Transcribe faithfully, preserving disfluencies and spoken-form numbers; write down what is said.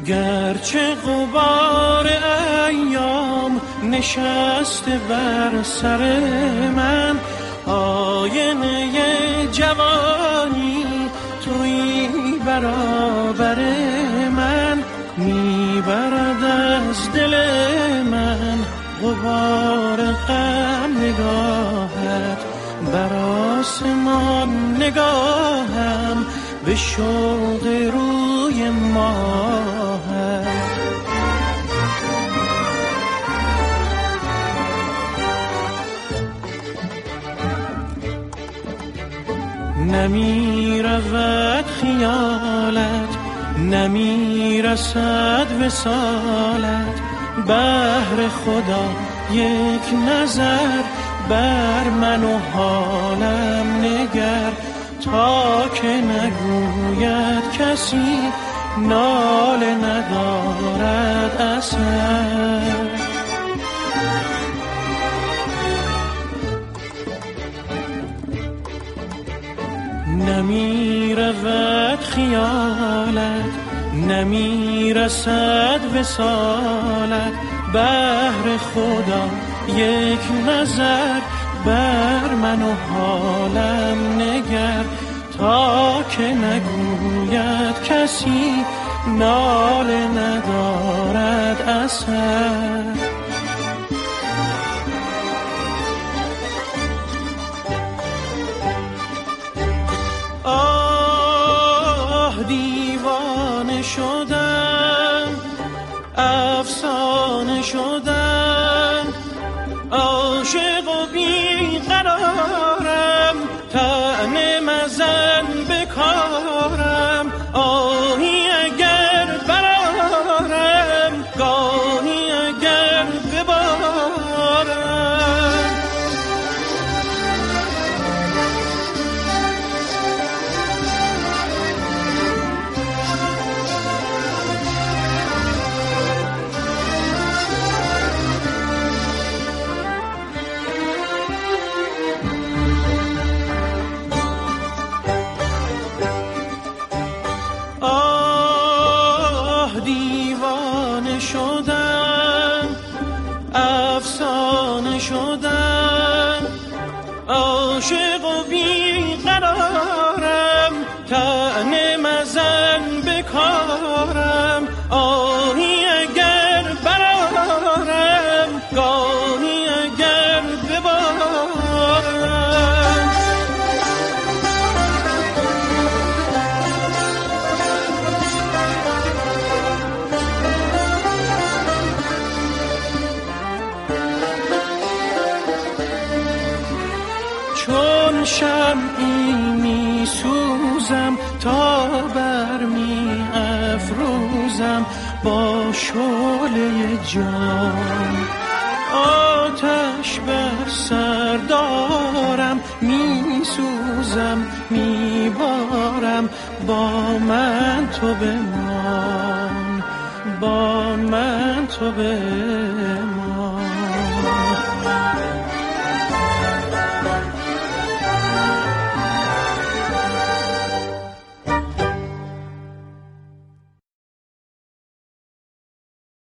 گرچه غبار ایام نشسته بر سر من، آینه جوانی تویی برابر من. میبرد از دل من غبار غم نگاهت، بر آسمان نگاهم به شوق روی ماهت. نمی رود خیالت، نمی رسد وصالت، بهر خدا یک نظر بر من و حالم نگر، تا که نگوید کسی ناله ندارد اثر. نمی رود خیالت، نمی رسد وصالت، بهر خدا یک نظر بر من و حالم نگر، تا که نگوید کسی ناله ندارد اثر. آه دیوانه شدم، افسانه شدم، عاشق و بیقرارم، طعنه مزن به کارم، آهی اگر برارم، گاهی اگر ببارم. عاشق و بیقرارم، طعنه مزن به کارم، آهی اگر برارم، گاهی اگر ببارم. چون شمعی می سوزم تا بر می افروزم با شعله جان، آتش بر سر دارم، می سوزم می بارم، با من تو بمان، با من تو بمان.